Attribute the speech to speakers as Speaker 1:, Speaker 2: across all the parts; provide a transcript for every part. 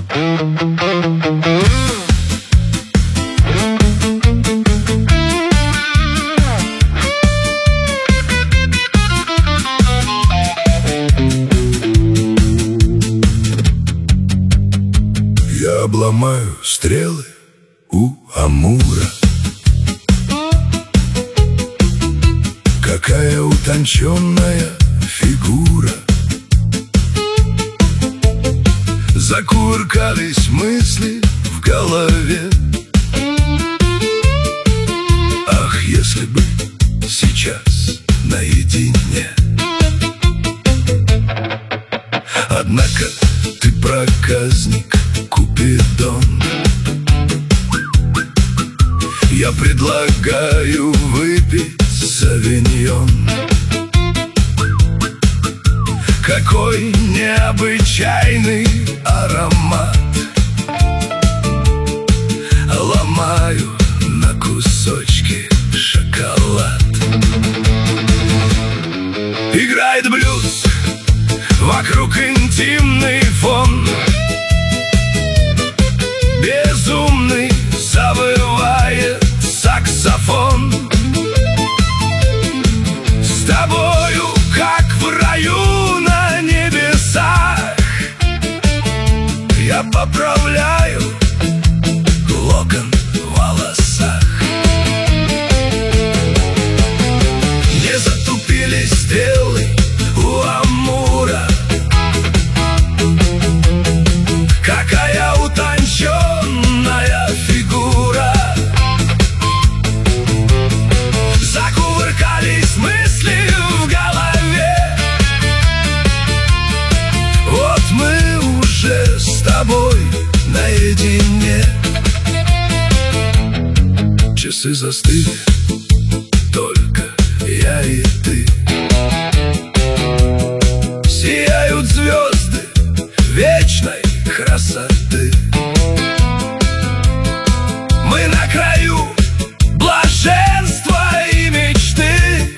Speaker 1: Я обломаю стрелы у Амура. Какая утонченная фигура. Закувыркались мысли в голове. Ах, если бы сейчас наедине. Однако ты проказник, Купидон. Я предлагаю выпить савиньон. Какой необычайный аромат. Ломаю на кусочки шоколад. Играет блюз, вокруг интимный фон. Безумный завывает саксофон. С тобою, как в раю на небесах, я поправляю локон в волосах. Не затупили стрелы у Амура. Какая утонченная фигура. Закувыркались мысли в голове. Вот мы уже с тобой наедине. Часы застыли, только я и ты. Сияют звезды вечной красоты. Мы на краю блаженства и мечты.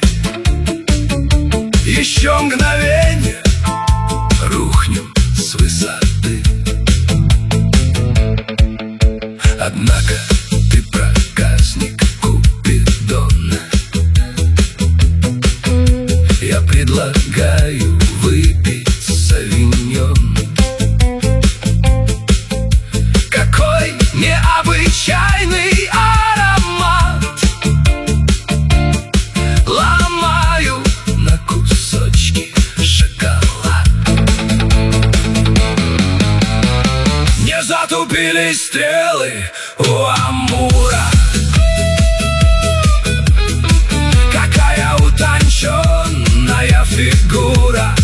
Speaker 1: Еще мгновенье, рухнем с высоты. Однако ты проказник, Купидон. Я предлагаю выпить савиньон. Какой необычайный аромат. Ломаю на кусочки шоколад. Не затупились стрелы у Амура. Какая утонченная фигура.